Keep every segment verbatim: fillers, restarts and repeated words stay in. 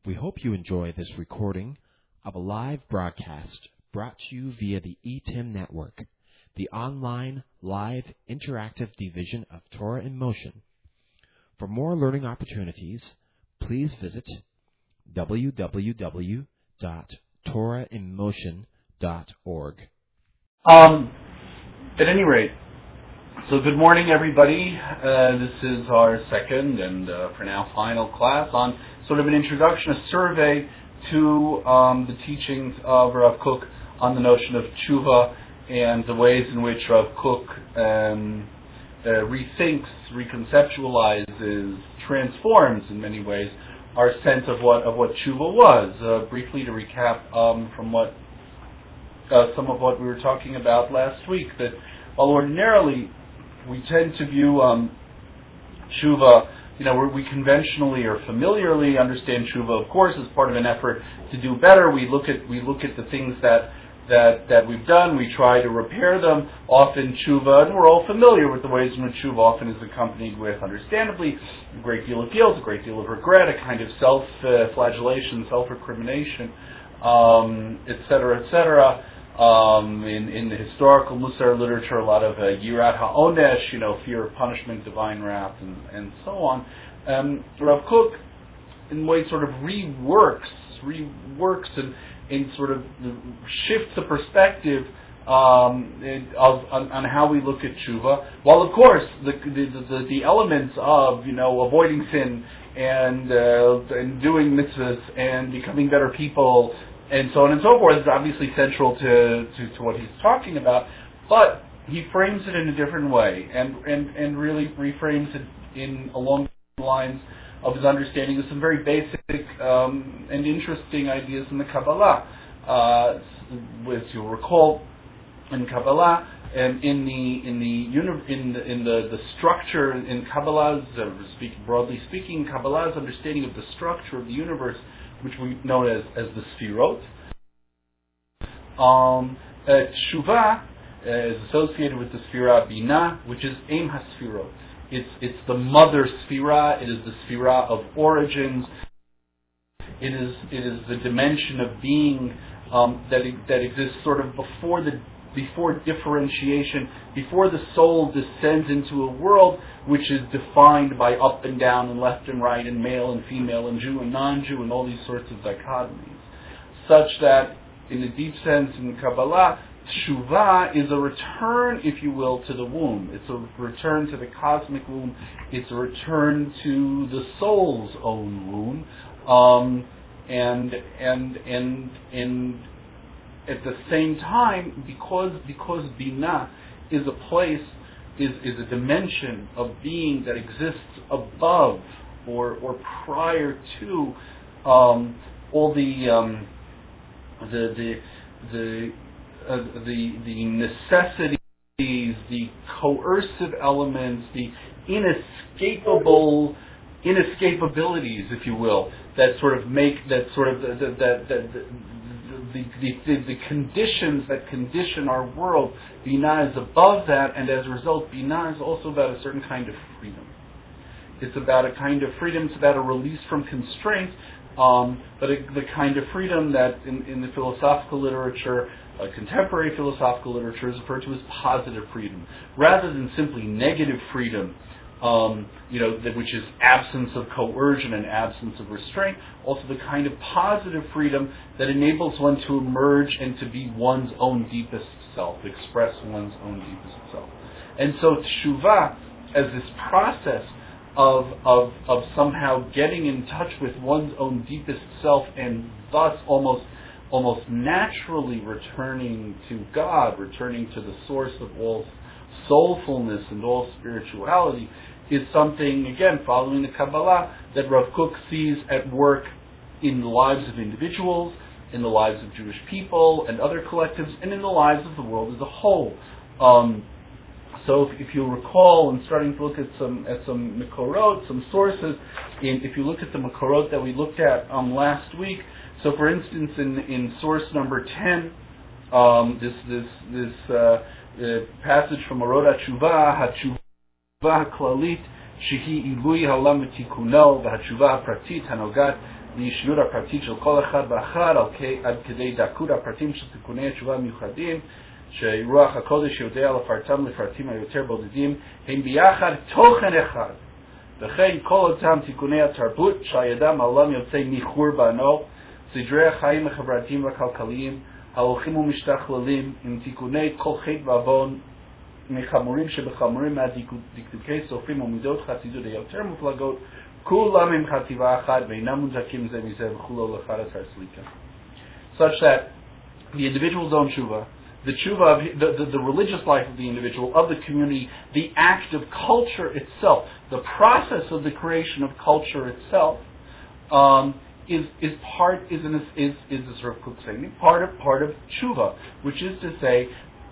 We hope you enjoy this recording of a live broadcast brought to you via the E T I M Network, the online live interactive division of Torah in Motion. For more learning opportunities, please visit w w w dot torah in motion dot org. Um, at any rate, so good morning, everybody. Uh, this is our second and uh, for now final class on sort of an introduction, a survey to um, the teachings of Rav Kook on the notion of tshuva and the ways in which Rav Kook um, uh, rethinks, reconceptualizes, transforms in many ways our sense of what of what tshuva was. Uh, briefly to recap um, from what uh, some of what we were talking about last week, that while ordinarily we tend to view um, tshuva, you know, we conventionally or familiarly understand tshuva, of course, as part of an effort to do better. We look at we look at the things that that that we've done. We try to repair them. Often tshuva, and we're all familiar with the ways in which tshuva often is accompanied with, understandably, a great deal of guilt, a great deal of regret, a kind of self-flagellation, self-recrimination, um, et cetera, et cetera. Um, in, in the historical Musar literature, a lot of uh, yirat ha'onesh, you know, fear of punishment, divine wrath, and, and so on. Um, Rav Kook, in a way, sort of reworks, reworks and, and sort of shifts the perspective um, of on, on how we look at tshuva. While, of course, the the, the, the elements of, you know, avoiding sin and uh, and doing mitzvahs and becoming better people and so on and so forth is obviously central to, to, to what he's talking about, but he frames it in a different way and, and, and really reframes it in along the lines of his understanding of some very basic um, and interesting ideas in the Kabbalah. Uh, as you'll recall, in Kabbalah, and in the in the uni- in the, in the, the structure in Kabbalah's, uh, speak, broadly speaking, Kabbalah's understanding of the structure of the universe, which we know as, as the Sfirot. Um, uh, Tshuva uh, is associated with the Sfira Binah, which is Eim HaSfirot. It's it's the mother Sfira. It is the Sfira of origins. It is it is the dimension of being um, that that exists sort of before the before differentiation, before the soul descends into a world which is defined by up and down and left and right and male and female and Jew and non-Jew and all these sorts of dichotomies. Such that, in a deep sense in Kabbalah, Tshuva is a return, if you will, to the womb. It's a return to the cosmic womb. It's a return to the soul's own womb. Um, and, and, and, and, at the same time, because because Binah is a place, is, is a dimension of being that exists above or or prior to um, all the um, the the the, uh, the the necessities, the coercive elements, the inescapable inescapabilities, if you will, that sort of make that sort of that that. that, that The, the, the, the conditions that condition our world, Binah is above that, and as a result, Binah is also about a certain kind of freedom. It's about a kind of freedom, it's about a release from constraint, um, but a, the kind of freedom that in, in the philosophical literature, uh, contemporary philosophical literature, is referred to as positive freedom, rather than simply negative freedom. Um, you know, that, which is absence of coercion and absence of restraint, also the kind of positive freedom that enables one to emerge and to be one's own deepest self, express one's own deepest self. And so Tshuva, as this process of, of, of somehow getting in touch with one's own deepest self and thus almost, almost naturally returning to God, returning to the source of all soulfulness and all spirituality, is something, again, following the Kabbalah, that Rav Kook sees at work in the lives of individuals, in the lives of Jewish people and other collectives, and in the lives of the world as a whole. Um, so if, if you'll recall, and starting to look at some at some Makorot, some sources, in, if you look at the Makorot that we looked at um, last week, so for instance, in, in source number ten, um, this this this uh, uh, passage from Orot HaTshuva, HaTshuva הכללית שהיא עילוי העולם ותיקונו והתשובה הפרטית הנוגעת לישנות הפרטית של כל אחד ואחד עד כדי דקות הפרטים של תיקוני התשובה המיוחדים שרוח הקודש יודע לפרטם לפרטים היותר בודדים הם ביחד תוכן אחד וכן כל אותם תיקוני התרבות שהידם העולם יוצא מחורבנו סדרי החיים החברתיים והכלכליים ההולכים ומשתכללים עם תיקוני כל חטא ועוון מחמורים שבחמורים מהדקדוקי סופרים ומידות חסידות היותר מופלגות כולם הם חטיבה אחת ואינם מוזקים זה מזה וכולו לחד אתר סליקה. Such that the individual's own tshuva, the tshuva of the, the, the religious life of the individual, of the community, the act of culture itself, the process of the creation of culture itself, um, is is part is an, is is a sort of Kook saying part of part of tshuva, which is to say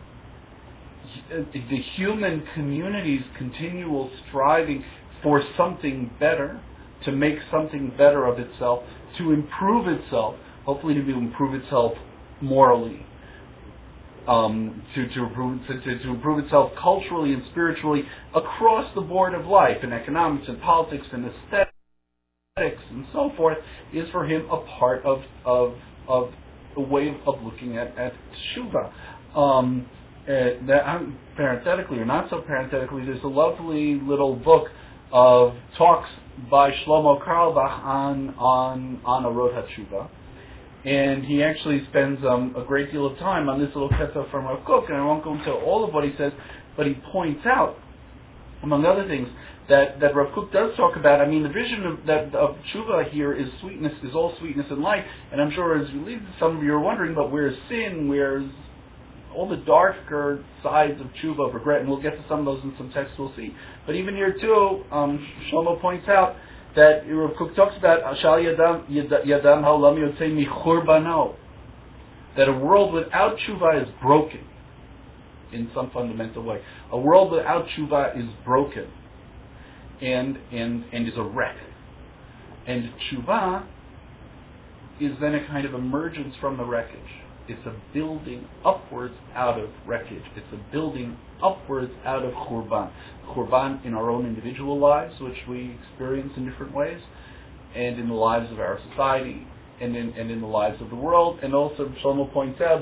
the human community's continual striving for something better, to make something better of itself, to improve itself, hopefully to improve itself morally, um, to to improve to, to improve itself culturally and spiritually across the board of life, in economics and politics and aesthetics and so forth, is for him a part of of of a way of looking at at tshuva. Um, uh, that, um, parenthetically or not so parenthetically, there's a lovely little book of talks by Shlomo Carlebach on on on Orot HaTshuva, and he actually spends um, a great deal of time on this little ketza from Rav Kook, and I won't go into all of what he says, but he points out, among other things, that, that Rav Kook does talk about. I mean, the vision of that of tshuva here is sweetness, is all sweetness and light, and I'm sure as you leave, some of you are wondering, but where's sin? Where's all the darker sides of tshuva, of regret, and we'll get to some of those in some texts we'll see. But even here too, um, Shlomo points out that Rav Kook talks about Shal Yadam Yadam Haolam Yotzei Michurbano, that a world without tshuva is broken in some fundamental way. A world without tshuva is broken and and and is a wreck. And tshuva is then a kind of emergence from the wreckage. It's a building upwards out of wreckage. It's a building upwards out of Churban. Churban in our own individual lives, which we experience in different ways, and in the lives of our society, and in and in the lives of the world. And also, Shlomo points out,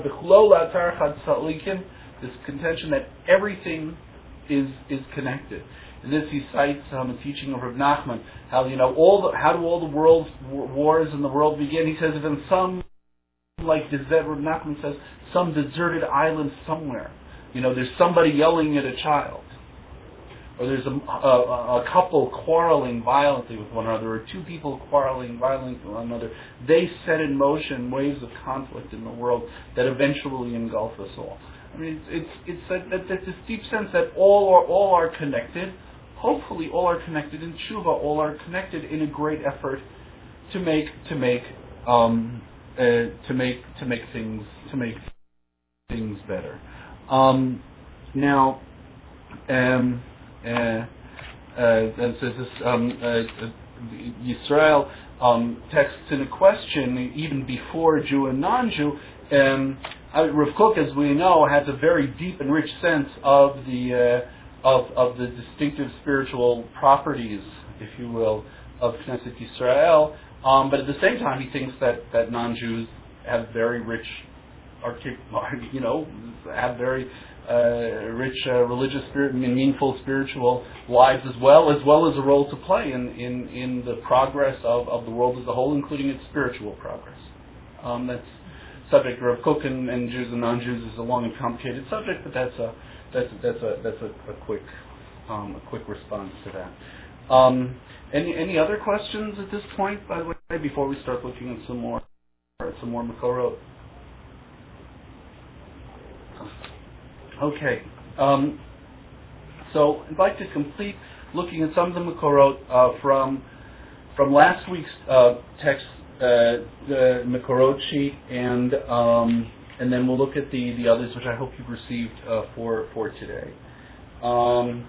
this contention that everything is is connected. In this, he cites um, a teaching of Rav Nachman, how you know all the, how do all the world's wars in the world begin? He says, if in some like Desert, Rav Nachman says, some deserted island somewhere, you know, there's somebody yelling at a child, or there's a, a, a couple quarreling violently with one another, or two people quarreling violently with one another. They set in motion waves of conflict in the world that eventually engulf us all. I mean, it's it's, it's that, that, that this deep sense that all are all are connected. Hopefully, all are connected in tshuva. All are connected in a great effort to make to make um, uh, to make to make things to make things better. Um, now, um, uh, uh, and so this um, uh, Yisrael um, texts in a question even before Jew and non-Jew. Um, Rav Kook, as we know, has a very deep and rich sense of the uh, of of the distinctive spiritual properties, if you will, of Knesset Yisrael. Um, but at the same time, he thinks that, that non-Jews have very rich, you know, have very uh, rich uh, religious spirit and meaningful spiritual lives as well, as well as a role to play in in, in the progress of, of the world as a whole, including its spiritual progress. Um, that's subject of Kook and, and Jews and non-Jews is a long and complicated subject, but that's a that's a, that's a that's a, a quick um, a quick response to that. Um, any any other questions at this point, by the way, before we start looking at some more some more Makorot? Okay, um, so I'd like to complete looking at some of the Makorot uh, from from last week's uh, text. Uh, the Makorot sheet, and um, and then we'll look at the, the others, which I hope you've received uh, for for today. Um,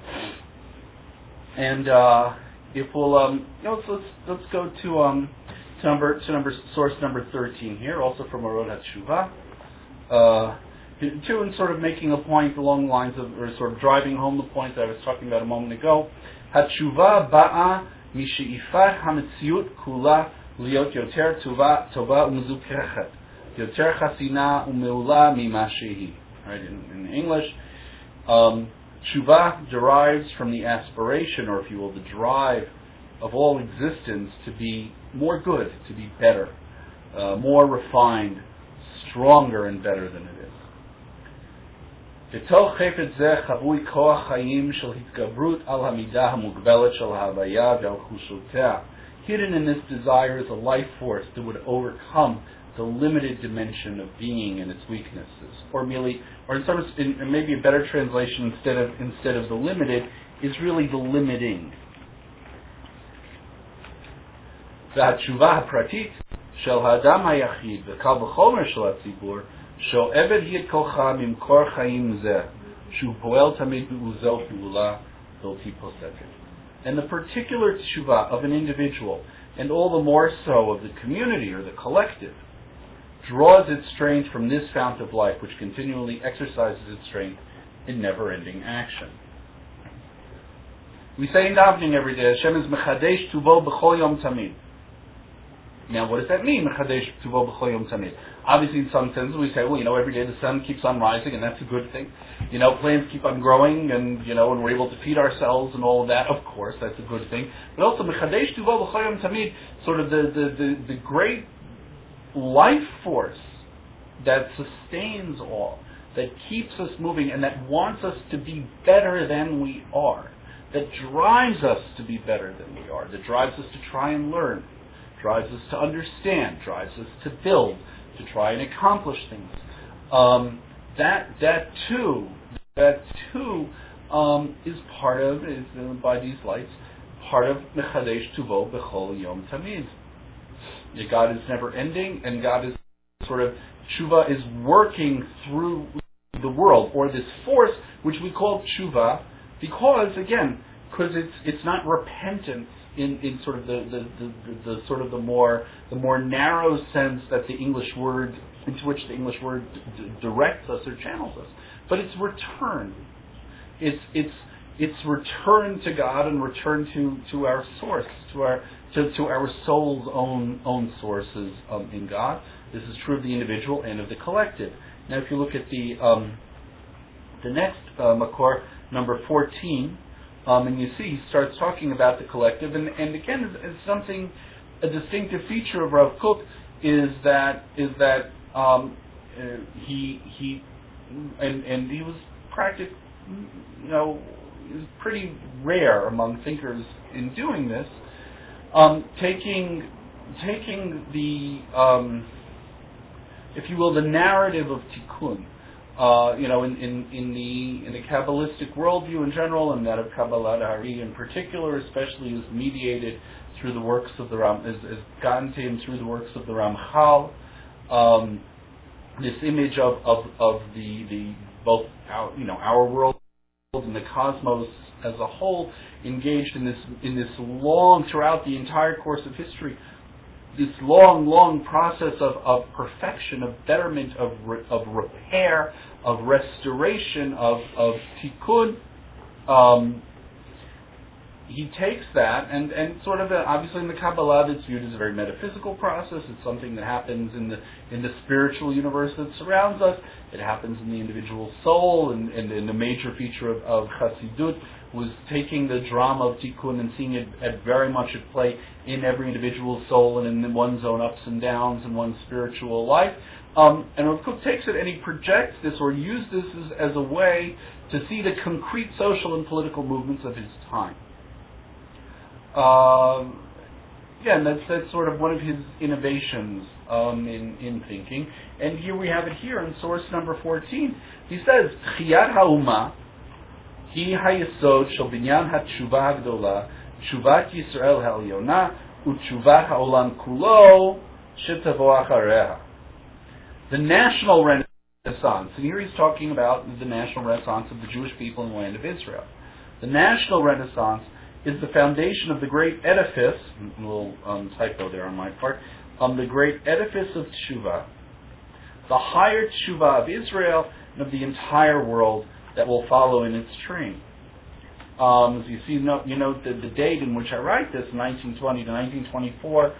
and uh, if we'll, um, you know, let's, let's let's go to um to number to number source number thirteen here, also from Orot HaTshuva. Uh, to and sort of making a point along the lines of, or sort of driving home the point that I was talking about a moment ago. HaTshuva ba'a mishe'ifat hametziut kula liot yoter tova tova umzukechet, yoter chasina umeula mima shehi. Right, in, in English, um, tshuva derives from the aspiration, or if you will, the drive of all existence to be more good, to be better, uh, more refined, stronger and better than it is. בתוך חפץ זה חבוי כוח חיים של התגברות על המידה המוגבלת של ההוויה ועל חושותיה. Hidden in this desire is a life force that would overcome the limited dimension of being and its weaknesses, or merely, or in some, in, in maybe a better translation instead of instead of the limited is really the limiting. והתשובה הפרטית של האדם היחיד וקל וחומר של הציבור שואבת היא את כוחה ממקור חיים זה שהוא פועל תמיד בעוזו פעולה בלתי פוסקת. And the particular tshuva of an individual, and all the more so of the community or the collective, draws its strength from this fount of life, which continually exercises its strength in never-ending action. We say in davening every day, Hashem is mechadesh tuvo b'chol yom tamid. Now, what does that mean, mechadesh tuvo b'chol yom tamid? Obviously, in some sense, we say, well, you know, every day the sun keeps on rising, and that's a good thing. You know, plants keep on growing, and, you know, and we're able to feed ourselves and all of that. Of course, that's a good thing. But also, mechadesh tuvo b'chol yom tamid, sort of the, the, the, the great life force that sustains all, that keeps us moving, and that wants us to be better than we are, that drives us to be better than we are, that drives us to try and learn, drives us to understand, drives us to build, to try and accomplish things. Um, that that too, that too um, is part of, is uh, by these lights, part of Mechadesh Tuvo B'chol Yom Tamid. God is never ending, and God is sort of, tshuva is working through the world, or this force which we call tshuva, because again, because it's it's not repentance in, in sort of the the, the, the the sort of the more the more narrow sense that the English word into which the English word d- directs us or channels us, but it's return. It's it's it's return to God and return to, to our source, to our to, to our soul's own own sources um, in God. This is true of the individual and of the collective. Now, if you look at the um, the next uh, makor, number fourteen, um, and you see he starts talking about the collective, and, and again, it's, it's something, a distinctive feature of Rav Kook is that is that um, uh, he he and and he was practic, you know, it was pretty rare among thinkers in doing this. Um, taking taking the um, if you will, the narrative of Tikkun, uh, you know, in, in, in the in the Kabbalistic worldview in general, and that of Kabbalah Hari in particular, especially, is mediated through the works of the Ram, is, is gotten to him through the works of the Ramchal. Um, this image of, of, of the the both our, you know our world and the cosmos as a whole, engaged in this in this long, throughout the entire course of history, this long, long process of, of perfection, of betterment, of re, of repair, of restoration, of of tikkun. Um, he takes that and, and sort of, a, obviously in the Kabbalah, it's viewed as a very metaphysical process. It's something that happens in the in the spiritual universe that surrounds us. It happens in the individual soul, and, and, and the major feature of, of Chassidut was taking the drama of Tikkun and seeing it at very much at play in every individual soul and in one's own ups and downs and one's spiritual life. Um, and Rav Kook takes it and he projects this or uses this as, as a way to see the concrete social and political movements of his time. Um, again, that's, that's sort of one of his innovations um, in, in thinking. And here we have it here in source number fourteen. He says, Chiyat ha'umah Hi hayesod shel binyan hatshuva hagdola, tshuvat Yisrael ha'elyona, u'tshuvat ha'olam kulo shetavo achareha. The national renaissance, and here he's talking about the national renaissance of the Jewish people in the land of Israel. The national renaissance is the foundation of the great edifice, a little um, typo there on my part, um, the great edifice of tshuva, the higher tshuva of Israel and of the entire world that will follow in its train. Um, as you see, no, you know the, the date in which I write this, nineteen twenty to nineteen twenty-four,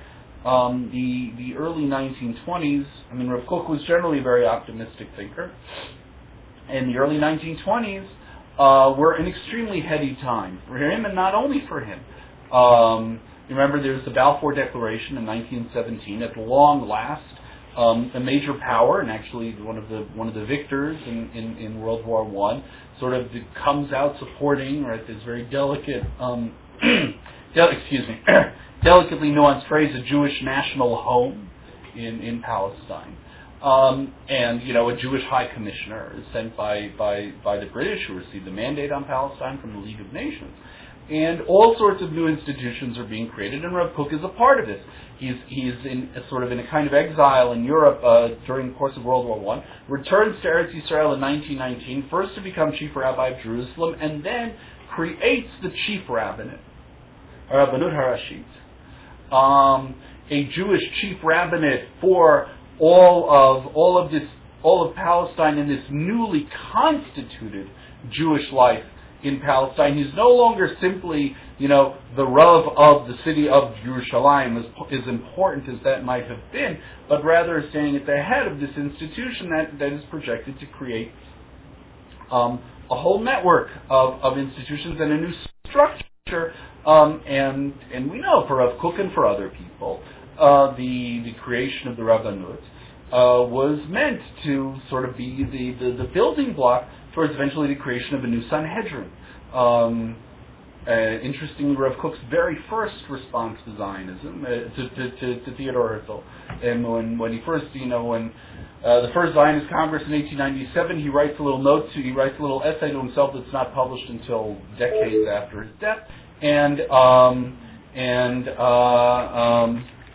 um, the the early nineteen twenties. I mean, Rav Kook was generally a very optimistic thinker. In the early nineteen twenties, uh, were an extremely heady time for him, and not only for him. Um, remember, there was the Balfour Declaration in nineteen seventeen. At long last, um, a major power, and actually one of the one of the victors in, in, in World War One, sort of comes out supporting, right, this very delicate, um, del- excuse me, delicately nuanced phrase, a Jewish national home in in Palestine. Um, and, you know, a Jewish High Commissioner is sent by, by, by the British, who received the mandate on Palestine from the League of Nations. And all sorts of new institutions are being created, and Rav Kook is a part of this. He's, he's in a, sort of in a kind of exile in Europe uh, during the course of World War One, returns to Eretz Yisrael in nineteen nineteen, first to become chief rabbi of Jerusalem, and then creates the chief rabbinate, Rabbanut Harashit, um, a Jewish chief rabbinate for all of all of this all of Palestine in this newly constituted Jewish life in Palestine. He's no longer simply, you know, the Rav of the city of Yerushalayim, as, as important as that might have been, but rather standing at the head of this institution that, that is projected to create um, a whole network of, of institutions and a new structure. Um, and and we know for Rav Kook and for other people, Uh, the the creation of the Rabbanut uh, was meant to sort of be the, the, the building block towards eventually the creation of a new Sanhedrin. Um, uh, interestingly, Rav Kook's very first response to Zionism, uh, to, to, to, to Theodor Herzl, and when, when he first, you know, when uh, the first Zionist Congress in eighteen ninety-seven, he writes a little note to, he writes a little essay to himself that's not published until decades after his death, and um, and uh, um,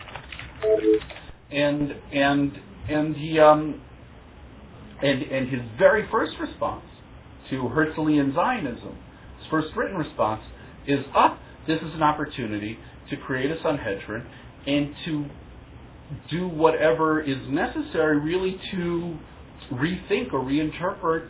And and and he um and and his very first response to Herzlian Zionism, his first written response, is, "Ah, this is an opportunity to create a Sanhedrin and to do whatever is necessary, really, to rethink or reinterpret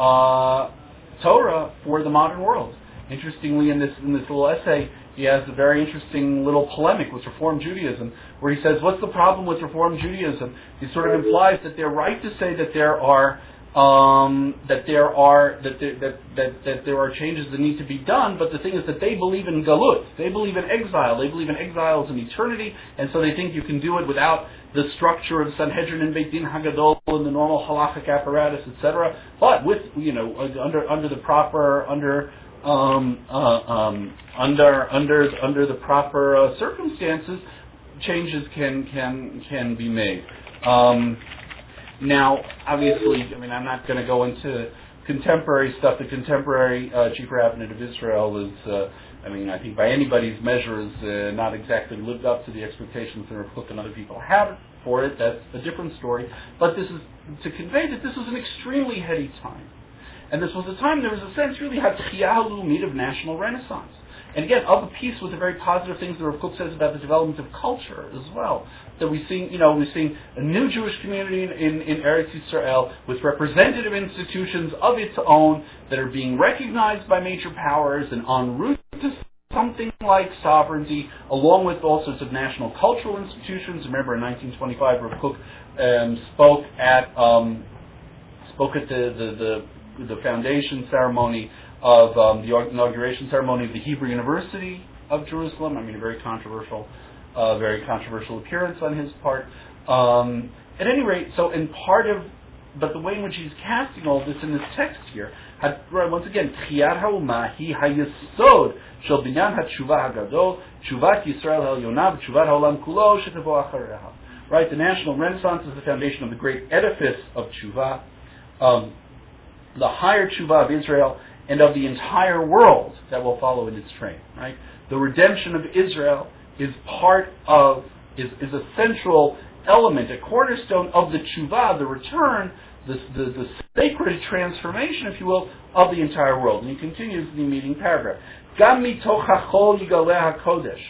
uh, Torah for the modern world." Interestingly, in this in this little essay, he has a very interesting little polemic with Reform Judaism, where he says, what's the problem with Reform Judaism? He sort of implies that they're right to say that there are um, that there are that there, that, that that there are changes that need to be done, but the thing is that they believe in galut, they believe in exile, they believe in exile as an eternity, and so they think you can do it without the structure of Sanhedrin and Beit Din Hagadol and the normal halachic apparatus, et cetera. But with, you know, under under the proper under Um, uh, um, under under under the proper uh, circumstances, changes can can can be made. Um, now, obviously, I mean, I'm not going to go into contemporary stuff. The contemporary uh, chief rabbinate of Israel is, uh, I mean, I think by anybody's measures, uh, not exactly lived up to the expectations that Rav Kook and other people have for it. That's a different story. But this is to convey that this was an extremely heady time. And this was a time, there was a sense, really, Hatchiyah Lumid of national renaissance. And again, of a piece with the very positive things that Rav Kook says about the development of culture as well. That we see, you know, we're seeing a new Jewish community in, in, in Eretz Yisrael with representative institutions of its own that are being recognized by major powers and en route to something like sovereignty, along with all sorts of national cultural institutions. Remember, in nineteen twenty-five, Rav Kook um, spoke at um, spoke at the the, the the foundation ceremony of um, the inauguration ceremony of the Hebrew University of Jerusalem. I mean, a very controversial, uh, very controversial appearance on his part. Um, at any rate, so in part of, but the way in which he's casting all this in this text here, had, once again, Tchiyat ha'umah hi hayesod shel binyan ha'tshuva hagadol, tshuvat Yisrael ha'elyonav, tshuvat ha'olam kulo shetavo achareha. Right, the national renaissance is the foundation of the great edifice of tshuva. Um, the higher tshuva of Israel and of the entire world that will follow in its train. Right, the redemption of Israel is part of is, is a central element, a cornerstone of the tshuva, the return, the, the the sacred transformation, if you will, of the entire world. And he continues in the immediate paragraph. Gam mitoch hachol yigaleh hakodesh,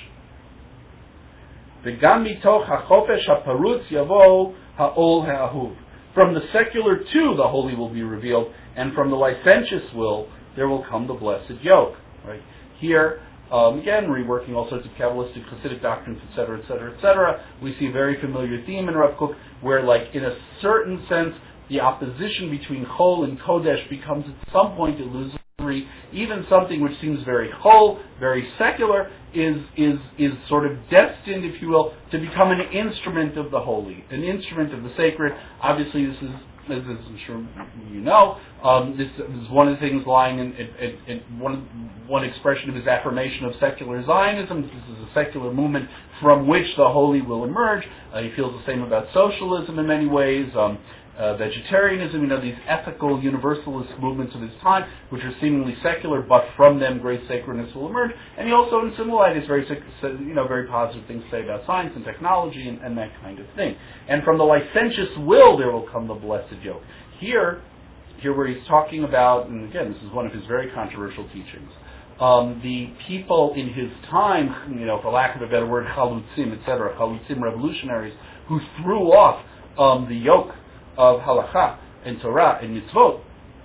v'gam mitoch hachofesh haparutz yavo ha'ol ha'ahuv. From the secular too, the holy will be revealed, and from the licentious will there will come the blessed yoke. Right here, Um, again, reworking all sorts of Kabbalistic, Hasidic doctrines, et cetera, et cetera, et cetera. We see a very familiar theme in Rav Kook, where, like, in a certain sense, the opposition between Chol and Kodesh becomes at some point illusory. Even something which seems very Chol, very secular, is is is sort of destined, if you will, to become an instrument of the holy, an instrument of the sacred. Obviously, this is, as I'm sure you know, um, this, this is one of the things lying in, in, in, in one one expression of his affirmation of secular Zionism. This is a secular movement from which the holy will emerge. Uh, he feels the same about socialism in many ways. Um, Uh, vegetarianism, you know, these ethical universalist movements of his time, which are seemingly secular, but from them great sacredness will emerge. And he also, in similar light, has very, you know, very positive things to say about science and technology and, and that kind of thing. And from the licentious will, there will come the blessed yoke. Here, here where he's talking about, and again, this is one of his very controversial teachings. Um, the people in his time, you know, for lack of a better word, chalutzim, et cetera, chalutzim revolutionaries, who threw off um, the yoke of halacha and Torah and mitzvot,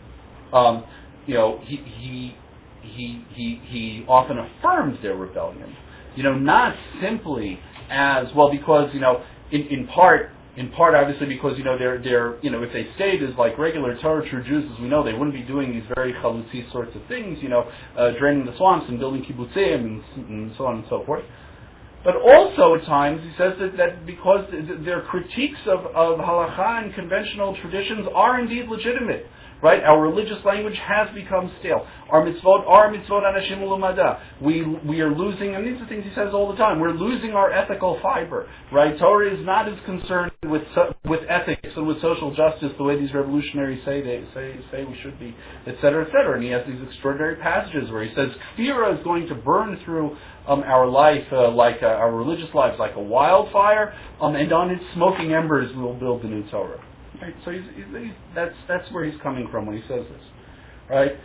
um, you know, he he he he he often affirms their rebellion. You know, not simply as well because you know, in, in part, in part obviously because you know they're they're you know if they stayed as like regular Torah true Jews as we know, they wouldn't be doing these very chalutzi sorts of things. You know, uh, draining the swamps and building kibbutzim and, and so on and so forth. But also at times he says that, that because their critiques of, of halacha and conventional traditions are indeed legitimate, right? Our religious language has become stale. Our mitzvot are mitzvot anashim ulumada. We we are losing, and these are things he says all the time. We're losing our ethical fiber, right? Torah is not as concerned with with ethics and with social justice the way these revolutionaries say they say say we should be, et cetera, et cetera. And he has these extraordinary passages where he says kfira is going to burn through Um, our life, uh, like uh, our religious lives, like a wildfire, um, and on its smoking embers we will build the new Torah. Right? So he's, he's, he's, that's that's where he's coming from when he says this, right?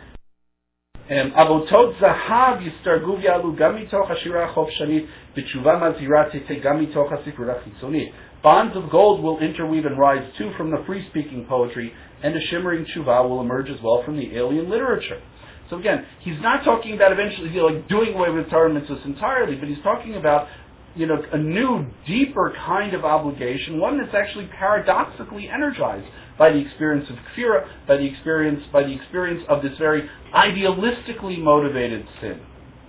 Avotot zahav yistargu v'yalu gam mitoch hashira chofshanit b'tshuva mazira tete gam mitoch hasifrut hachitzonit. Bonds of gold will interweave and rise too from the free-speaking poetry, and a shimmering tshuva will emerge as well from the alien literature. So again, he's not talking about eventually you know, like doing away with Torah mitzvahs entirely, but he's talking about you know a new, deeper kind of obligation, one that's actually paradoxically energized by the experience of kfira, by the experience by the experience of this very idealistically motivated sin.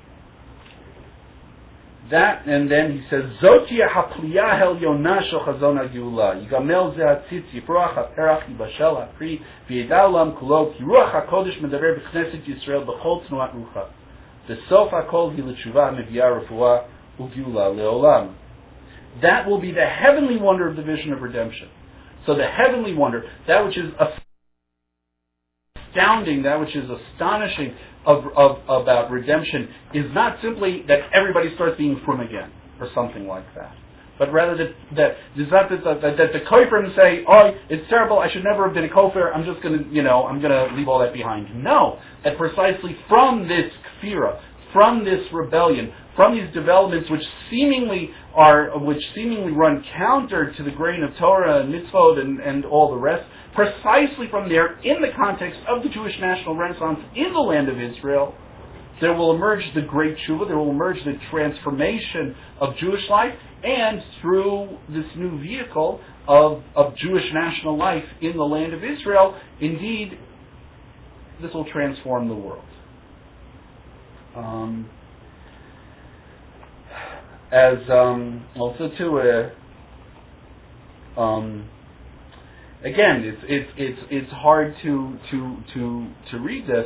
That, and then he says, Zotia hapliyah helyona shel chazon hageulah. Yigamel ze hatzitz yifroach haperach yibashel hapri v'yedal olam kulo ki ruach hakodesh medaber b'knesset Yisrael b'chol tnuat rucha. V'sof hakol hi l'tshuva meviah refuah ugeulah leolam. That will be the heavenly wonder of the vision of redemption. So the heavenly wonder, that which is astounding, that which is astonishing, Of, of about redemption is not simply that everybody starts being frum again or something like that, but rather that that that, that, that, that the koferim say, "Oh, it's terrible. I should never have been a kofer. I'm just going to, you know, I'm going to leave all that behind." No, that precisely from this kfira, from this rebellion, from these developments which seemingly are which seemingly run counter to the grain of Torah and mitzvot and, and all the rest. Precisely from there, in the context of the Jewish national renaissance in the land of Israel, there will emerge the great tshuva, there will emerge the transformation of Jewish life, and through this new vehicle of, of Jewish national life in the land of Israel, indeed, this will transform the world. Um, as um, also to a um, Again, it's it's it's it's hard to to to to read this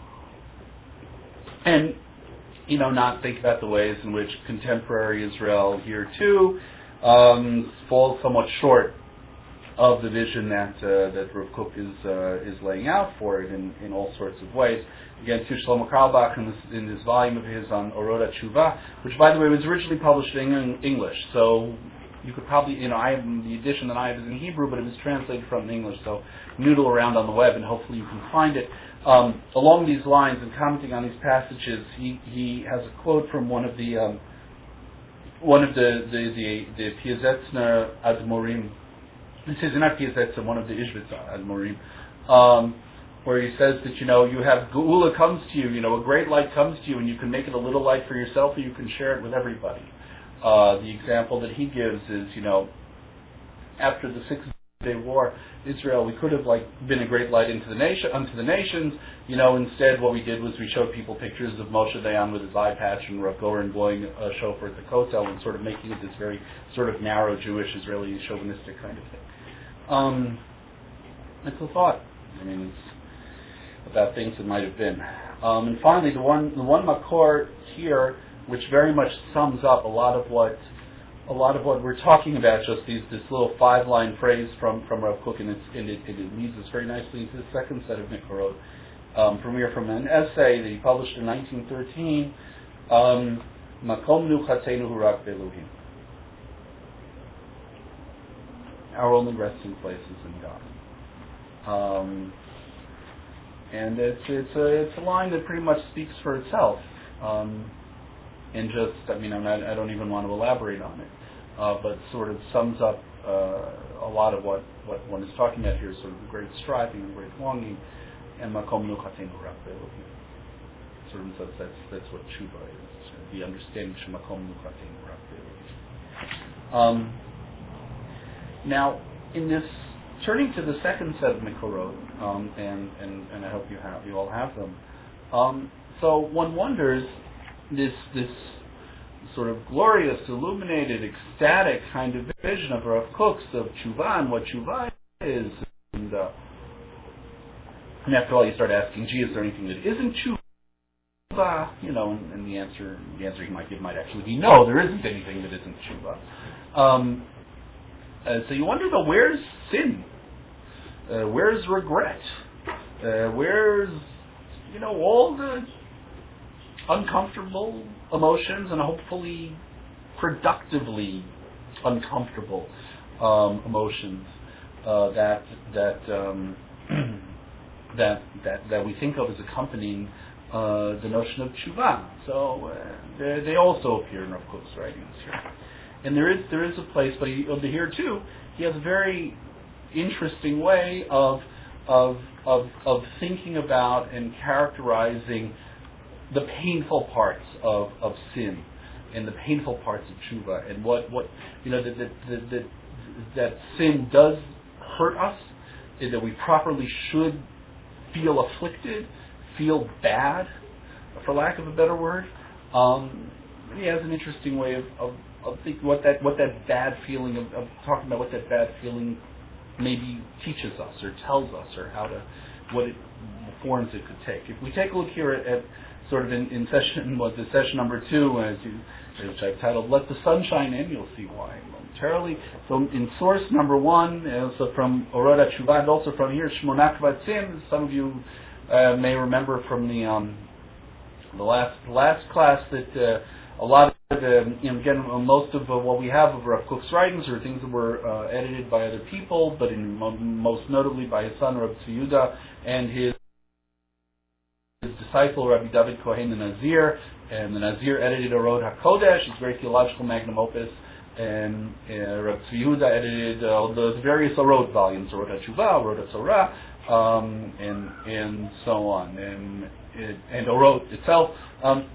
and you know not think about the ways in which contemporary Israel here too um, falls somewhat short of the vision that uh, that Rav Kook is uh, is laying out for it in, in all sorts of ways. Again, too, Shlomo Carlebach in this, in this volume of his on Orot HaTshuva, which by the way was originally published in English, so. You could probably, you know, I have the edition that I have is in Hebrew, but it was translated from English. So noodle around on the web, and hopefully you can find it. Um, along these lines, and commenting on these passages, he, he has a quote from one of the um, one of the the the, the Piazetzner Admorim. This is not Piazetzner, one of the Ishbitz Admorim. Um, where he says that, you know, you have Geula comes to you, you know, a great light comes to you, and you can make it a little light for yourself, or you can share it with everybody. Uh, the example that he gives is, you know, after the Six Day War, Israel, we could have like been a great light into the nation, unto the nations. You know, instead, what we did was we showed people pictures of Moshe Dayan with his eye patch and Rav Goren blowing a shofar at the Kotel and sort of making it this very sort of narrow Jewish, Israeli, chauvinistic kind of thing. Um, it's a thought. I mean, it's about things that might have been. Um, and finally, the one the one makor here, which very much sums up a lot of what a lot of what we're talking about, just these this little five line phrase from from Rav Kook, and, it's, and it, it, it leads us very nicely into the second set of Mikorot. Um, from here, from an essay that he published in nineteen thirteen, um, Makom Nuchatenu Hurak Beluhim. Our only resting place is in God. Um, and it's it's a it's a line that pretty much speaks for itself. Um, and just, I mean, I'm not, I don't even want to elaborate on it, uh, but sort of sums up uh, a lot of what, what one is talking about here, sort of the great striving, the great longing, and Makom Nuchatenu Rak Beluhim. Sort of says that's that's what tshuva is, the understanding Makom Nuchatenu Rak Beluhim. Um Now, in this, turning to the second set of Mikorot, um, and, and, and I hope you have you all have them. Um, so one wonders, this this sort of glorious, illuminated, ecstatic kind of vision of Rav Kook's of tshuva and what tshuva is, and, uh, and after all, you start asking, gee, is there anything that isn't tshuva? You know, and, and the answer the answer he might give might actually be no, there isn't anything that isn't tshuva. Um, Uh, so you wonder, though, where's sin? Uh, where's regret? Uh, where's, you know, all the uncomfortable emotions and hopefully productively uncomfortable um, emotions uh, that that, um, that that that we think of as accompanying uh, the notion of tshuva? So uh, they, they also appear in Rav Kook's writings here. And there is there is a place, but he, over here too, he has a very interesting way of of of of thinking about and characterizing the painful parts of, of sin and the painful parts of tshuva, and what, what you know that that, that that that sin does hurt us, and that we properly should feel afflicted, feel bad, for lack of a better word. Um, he has an interesting way of, of of thinking what that what that bad feeling of, of talking about what that bad feeling maybe teaches us or tells us, or how to what it forms it could take. If we take a look here at, at sort of in, in session what the session number two, as you which I've titled "Let the Sun Shine In," you'll see why momentarily. So in source number one, also from Orot HaTshuva, and also from here Shmona Kvatzim. Some of you uh, may remember from the um, the last last class that uh, a lot of the, you know, again, most of uh, what we have of Rav Kook's writings are things that were uh, edited by other people, but in, most notably by his son Rav Tzvi Yehuda and his, his disciple Rabbi David Kohen the Nazir. And the Nazir edited Orot HaKodesh, it's a very theological magnum opus, and uh, Rav Tzvi Yehuda edited uh, the various Orot volumes, Orot HaTshuva, Orot HaTorah, um, and and so on, and and Orot itself. Um,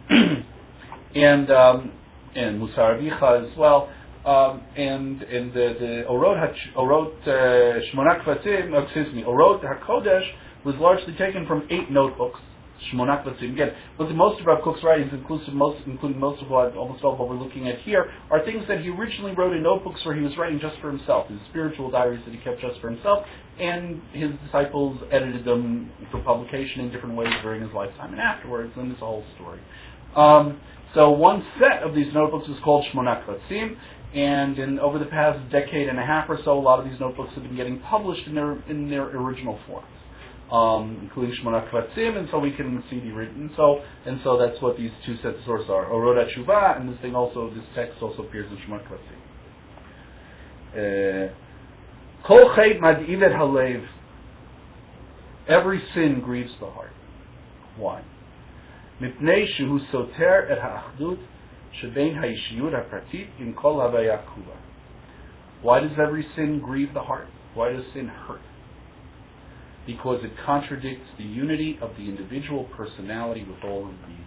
and um, and Musar Avicha as well, um, and and the, the Orot Hach, Orot uh, Shmona Kvatzim, excuse me, Orot HaKodesh was largely taken from eight notebooks. Shmona Kvatzim. Again, look at most of Rav Kook's writings, including most, including most of what, almost all of what we're looking at here, are things that he originally wrote in notebooks where he was writing just for himself, his spiritual diaries that he kept just for himself, and his disciples edited them for publication in different ways during his lifetime and afterwards, and it's a whole story. Um, so one set of these notebooks is called Shmona Kvatzim, and in, over the past decade and a half or so, a lot of these notebooks have been getting published in their in their original forms. Um, including Shmona Kvatzim, and so we can see the written. So and so that's what these two sets of sources are. Orot HaTshuva, and this thing also, this text also appears in Shmona Kvatzim. Kol chet mad'ivet halev. Every sin grieves the heart. Why? Mipnei shehu soter et ha'achdut shebein ha'ishiyut ha'pratit im kol havaya kula. Why does every sin grieve the heart? Why does sin hurt? because it contradicts the unity of the individual personality with all of being.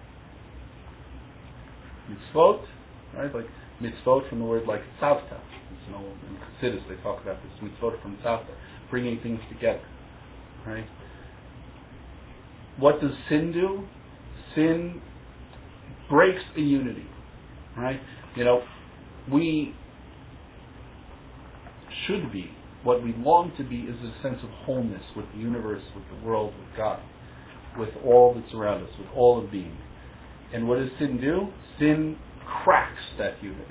Mitzvot, right? Like mitzvot from the word like tzavta. You know, in Chassidus they talk about this. Mitzvot from tzavta, bringing things together, right? What does sin do? Sin breaks the unity, right? You know, we should be, what we long to be is a sense of wholeness with the universe, with the world, with God, with all that's around us, with all of being. And what does sin do? Sin cracks that unity.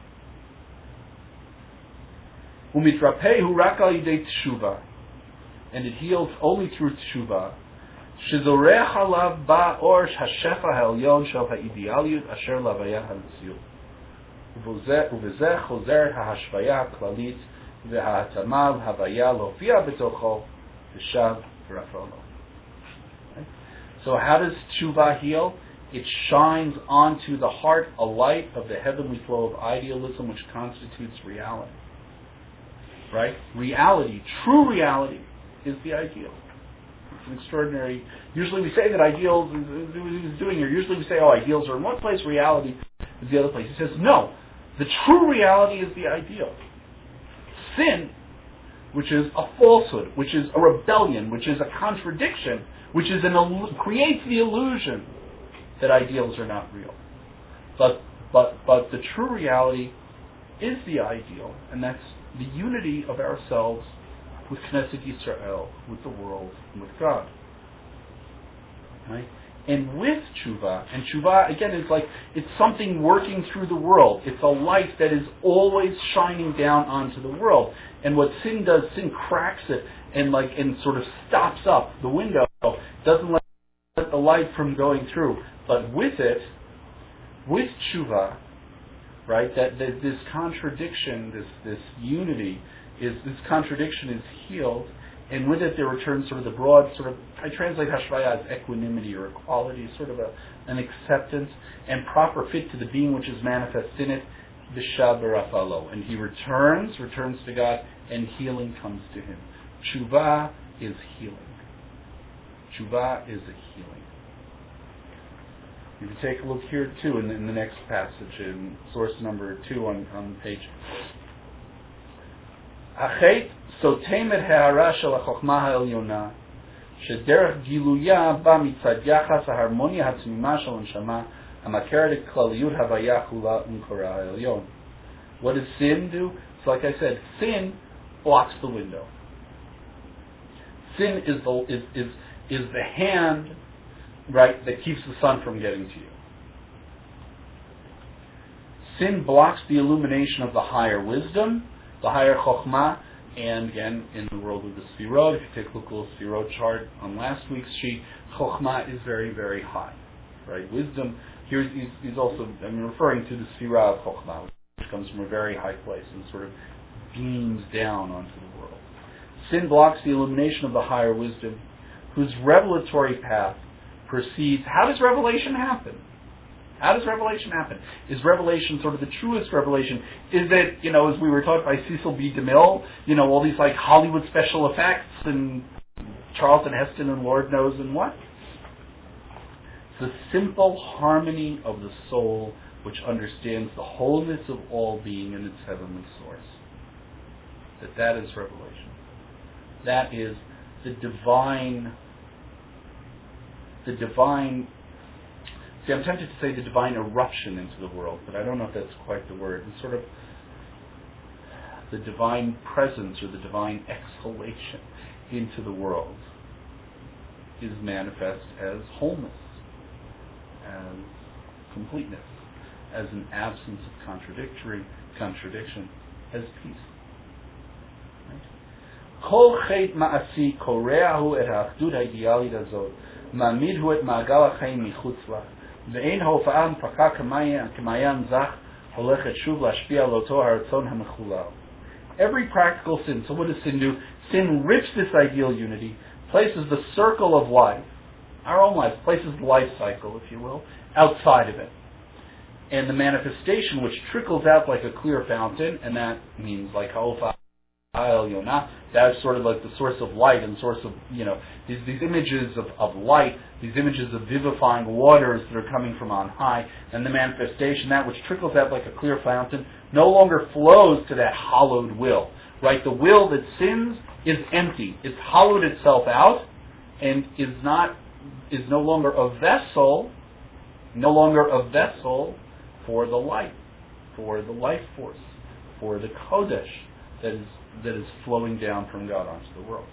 Umitrapehu rak al yidei teshuva, and it heals only through teshuva. Shezorech alav ba'or hashefa ha'elyon shel ha'idealiyut asher lavaya ha'mesiut. Uvezeh chozeret ha'hashvaya ha'klalit v'ha'atama l'havaya l'ofia b'tocho v'shav v'rafalo. So how does teshuva heal? It shines onto the heart a light of the heavenly flow of idealism which constitutes reality. Right? Reality, true reality, is the ideal. It's an extraordinary... Usually we say that ideals is doing here. Usually we say, oh, ideals are in one place, reality is the other place. He says, no. The true reality is the ideal. Sin, which is a falsehood, which is a rebellion, which is a contradiction, which is an creates the illusion that ideals are not real. But but but the true reality is the ideal, and that's the unity of ourselves with Knesset Yisrael, with the world, and with God. Right? And with tshuva, and tshuva again is like it's something working through the world. It's a light that is always shining down onto the world. And what sin does, sin cracks it and like and sort of stops up the window, doesn't let the light from going through. But with it, with tshuva, right, that, that this contradiction, this this unity, is this contradiction is healed, and with it there returns sort of the broad sort of, I translate hashvaya as equanimity or equality, sort of a, an acceptance and proper fit to the being which is manifest in it, v'shav v'rafalo. And he returns, returns to God, and healing comes to him. Tshuva is healing. Tshuva is a healing. You can take a look here too in the, in the next passage in source number two on, on the page. Achet sotem et ha'ara shel ha'chokhmah ha'elyona shederech giluya ba mitzad yachas ha'harmonia ha'tzmima shel neshama ha'makeret et klaliyut havaya chula u'nkora ha'elyon. What does sin do? So like I said, sin blocks the window. Sin is the is is is the hand, right, that keeps the sun from getting to you. Sin blocks the illumination of the higher wisdom, the higher chokhmah, and again, in the world of the Sfirot, if you take a look at the little Sfirot chart on last week's sheet, chokhmah is very, very high, right? Wisdom, here he's, he's also, I'm referring to the Sfirah of chokhmah, which comes from a very high place and sort of beams down onto the world. Sin blocks the illumination of the higher wisdom, whose revelatory path proceeds. How does revelation happen? How does revelation happen? Is revelation sort of the truest revelation? Is it, you know, as we were taught by Cecil B. DeMille, you know, all these like Hollywood special effects and Charlton Heston and Lord knows and what? The simple harmony of the soul which understands the wholeness of all being in its heavenly source. That that is revelation. That is the divine the divine, see, I'm tempted to say the divine eruption into the world, but I don't know if that's quite the word. It's sort of the divine presence or the divine exhalation into the world is manifest as wholeness, as completeness, as an absence of contradictory contradiction, as peace. Kol chet ma'asi koreahu et ha'achdut ha'idеалית הזאת. מעמיד הוא את מעגל החיים מחוץ לה, ואין ההופעה מפקה כמעיין זך הולכת שוב להשפיע על אותו הרצון המחולל. Every practical sin, so what does sin do? Sin rips this ideal unity, places the circle of life, our own life, places the life cycle, if you will, outside of it. And the manifestation which trickles out like a clear fountain, and that means like ha'ofa Yonah. That's sort of like the source of light and source of, you know, these, these images of, of light, these images of vivifying waters that are coming from on high, and the manifestation, that which trickles out like a clear fountain, no longer flows to that hollowed will. Right? The will that sins is empty. It's hollowed itself out and is not is no longer a vessel, no longer a vessel for the light, for the life force, for the Kodesh that is that is flowing down from God onto the world.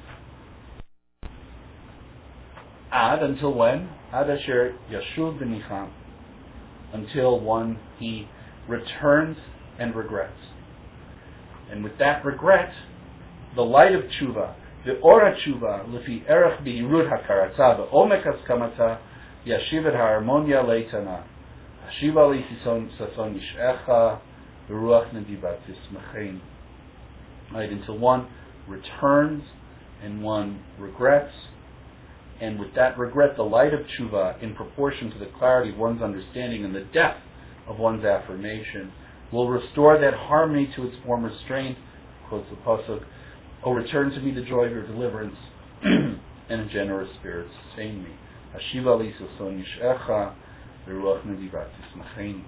Ad, until when? Ad asher yashuv b'nicham, until one he returns and regrets. And with that regret, the light of tshuva, the ora tshuva, lefi erech beirud hakaratza, be'omek askamata, yashiv et ha'harmonia leitana, hashiva li sason yish'echa, beruach nedivat tismechein. Right, until one returns and one regrets, and with that regret, the light of tshuva, in proportion to the clarity of one's understanding and the depth of one's affirmation, will restore that harmony to its former strength. Quotes the pasuk, "O return to me the joy of your deliverance, and a generous spirit sustain me." Hashiva li sason yish'echa, beruach nedivat tismechein.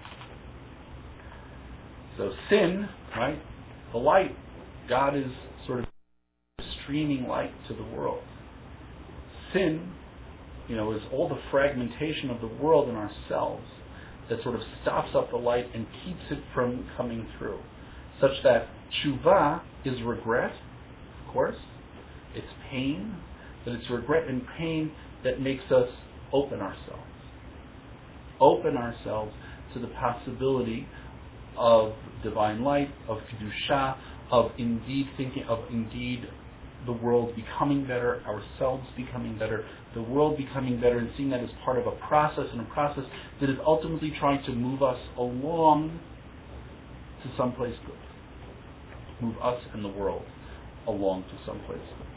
So sin, right? The light. God is sort of streaming light to the world. Sin, you know, is all the fragmentation of the world in ourselves that sort of stops up the light and keeps it from coming through. Such that tshuva is regret, of course. It's pain, but it's regret and pain that makes us open ourselves. Open ourselves to the possibility of divine light, of kedusha, of indeed thinking, of indeed the world becoming better, ourselves becoming better, the world becoming better, and seeing that as part of a process, and a process that is ultimately trying to move us along to someplace good. Move us and the world along to someplace good.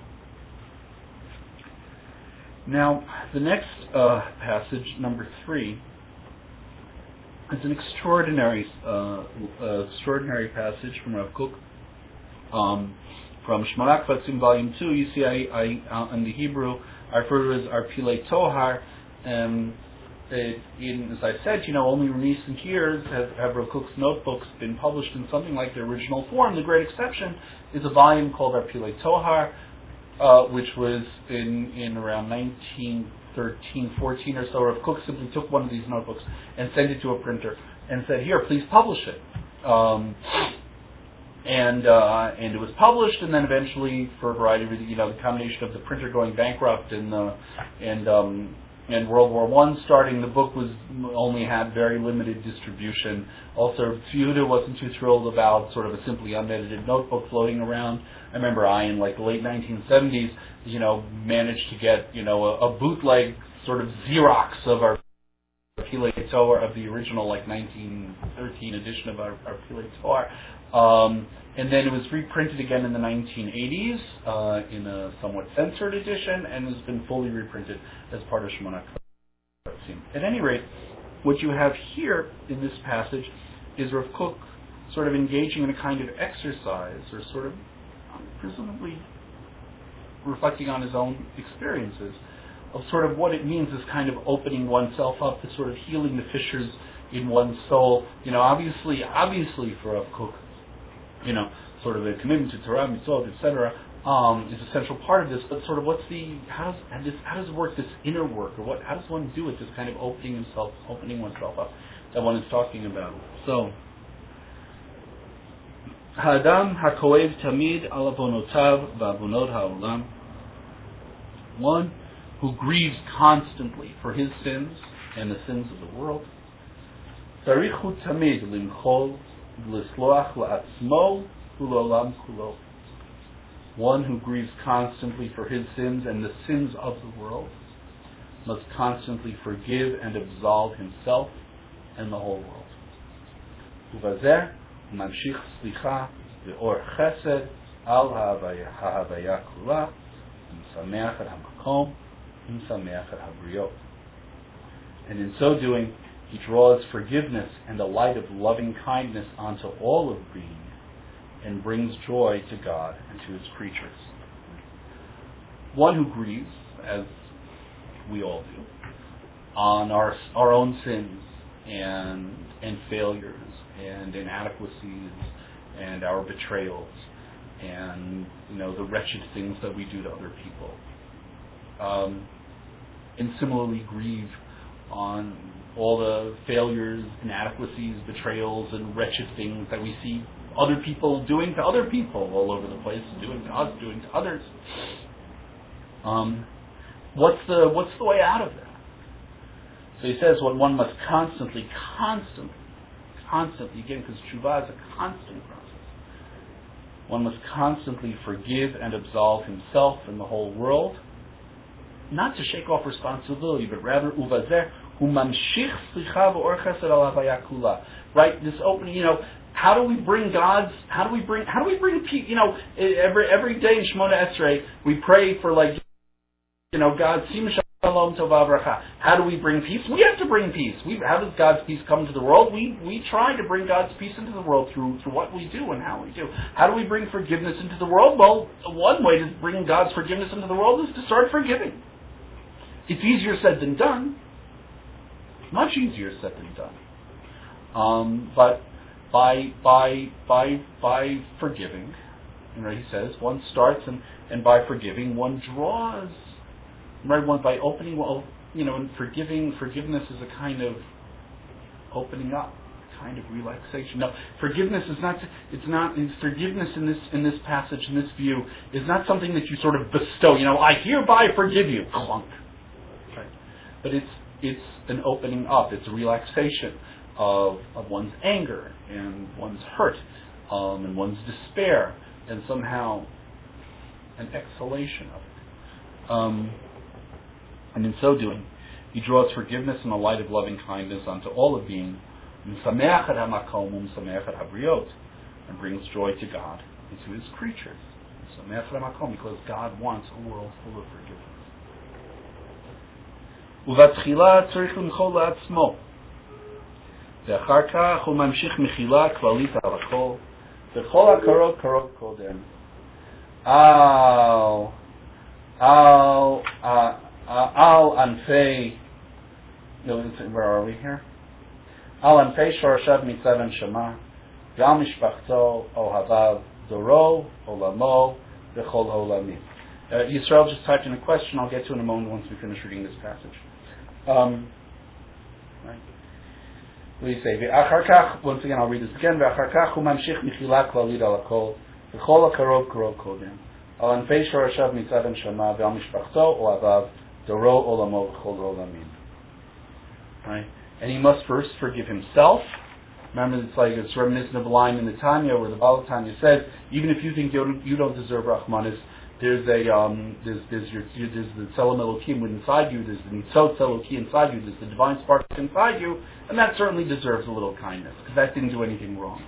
Now, the next uh, passage, number three, is an extraordinary, uh, uh, extraordinary passage from Rav Kook. Um, from Shmona Kvatzim Volume Two, you see, I, I uh, in the Hebrew, I refer to it as our Pilei Tohar. Um, it, in, as I said, you know, only in recent years have, have Rav Kook's notebooks been published in something like the original form. The great exception is a volume called our Pilei Tohar, uh, which was in in around nineteen thirteen, fourteen or so. Rav Kook simply took one of these notebooks and sent it to a printer and said, "Here, please publish it." Um, And uh, and it was published, and then eventually, for a variety of reasons, you know, the combination of the printer going bankrupt and the and um, and World War One starting, the book was only had very limited distribution. Also, Yehuda wasn't too thrilled about sort of a simply unedited notebook floating around. I remember I, in like the late nineteen seventies, you know, managed to get you know a, a bootleg sort of Xerox of our Pilei Tohar, of the original like nineteen thirteen edition of our, our Pilei Tohar. Um, and then it was reprinted again in the nineteen eighties uh, in a somewhat censored edition, and has been fully reprinted as part of Shmona Kvatzim. At any rate, what you have here in this passage is Rav Kook sort of engaging in a kind of exercise, or sort of um, presumably reflecting on his own experiences, of sort of what it means, this kind of opening oneself up, to sort of healing the fissures in one's soul. You know, obviously, obviously for Rav Kook, you know, sort of a commitment to Torah, Mitzvot, et cetera, um, is a central part of this. But sort of, what's the how does how does how does it work? This inner work, or what? How does one do it? This kind of opening himself, opening oneself up that one is talking about. So, Ha'adam hakoev tamid al avonotav v'avonot ha'olam. One who grieves constantly for his sins and the sins of the world. Tzarichu tamid limchol l'sloach la'atzmo u'lolam kulo. One who grieves constantly for his sins and the sins of the world must constantly forgive and absolve himself and the whole world. Uvazeh mamshich slicha ve'or chesed al ha'havaya kula v'sameach et hamakom v'sameach et habriot. And in so doing, he draws forgiveness and a light of loving kindness onto all of being, and brings joy to God and to His creatures. One who grieves, as we all do, on our our own sins and and failures and inadequacies and our betrayals and, you know, the wretched things that we do to other people. Um, and similarly grieve on all the failures, inadequacies, betrayals, and wretched things that we see other people doing to other people all over the place, doing to us, doing to others. Um, what's the what's the way out of that? So he says what one must constantly, constantly, constantly, again, because tshuva is a constant process. One must constantly forgive and absolve himself and the whole world, not to shake off responsibility, but rather uvazeh humamshich slicha v'or chesed al havaya kula. Right? This opening, you know, how do we bring God's? How do we bring? How do we bring people? You know, every every day in Shemona Esrei we pray for, like, you know, God sim shalom tova v'racha. How do we bring peace? We have to bring peace. We how does God's peace come to the world? We we try to bring God's peace into the world through through what we do and how we do. How do we bring forgiveness into the world? Well, one way to bring God's forgiveness into the world is to start forgiving. It's easier said than done. Much easier said than done. Um, but by by by by forgiving, you know, he says, one starts and, and by forgiving one draws. Right, one by opening, well, you know, and forgiving forgiveness is a kind of opening up, a kind of relaxation. No, forgiveness is not. It's not. It's forgiveness in this in this passage, in this view, is not something that you sort of bestow. You know, I hereby forgive you. Clunk. Right. But it's it's an opening up. It's a relaxation of of one's anger and one's hurt, um, and one's despair, and somehow an exhalation of it. Um, and in so doing, he draws forgiveness and a light of loving kindness onto all of being, and brings joy to God and to His creatures. Because God wants a world full of forgiveness. ובתחילה צריך למחול לעצמו. ואחר כך הוא ממשיך מחילה כללית על הכל. וכל הקרות קרות קודם. על, על, al anfei, where are we here? Al anfei shorashav mitzav shema, v'al mishpachto ohavav doro olamo v'chol olamim. Yisrael just typed in a question. I'll get to in a moment once we finish reading this passage. Um, right. What do you say? V'achar kach, once again I'll read this again. V'achar kach hu mamshich michila klalit al hakol v'chol hakarov karov kodem. Al anfei shorashav mitzav shema, v'al mishpachto ohavav Doro olamo v'chol olamim. Right? And he must first forgive himself. Remember, it's like it's reminiscent of a line in the Tanya where the Baal Tanya says, even if you think you don't, you don't deserve Rahmanis, there's a um, there's there's your there's the Tzelem Elokim inside you, there's the Nitzot Eloki inside you, there's the divine spark inside you, and that certainly deserves a little kindness because that didn't do anything wrong.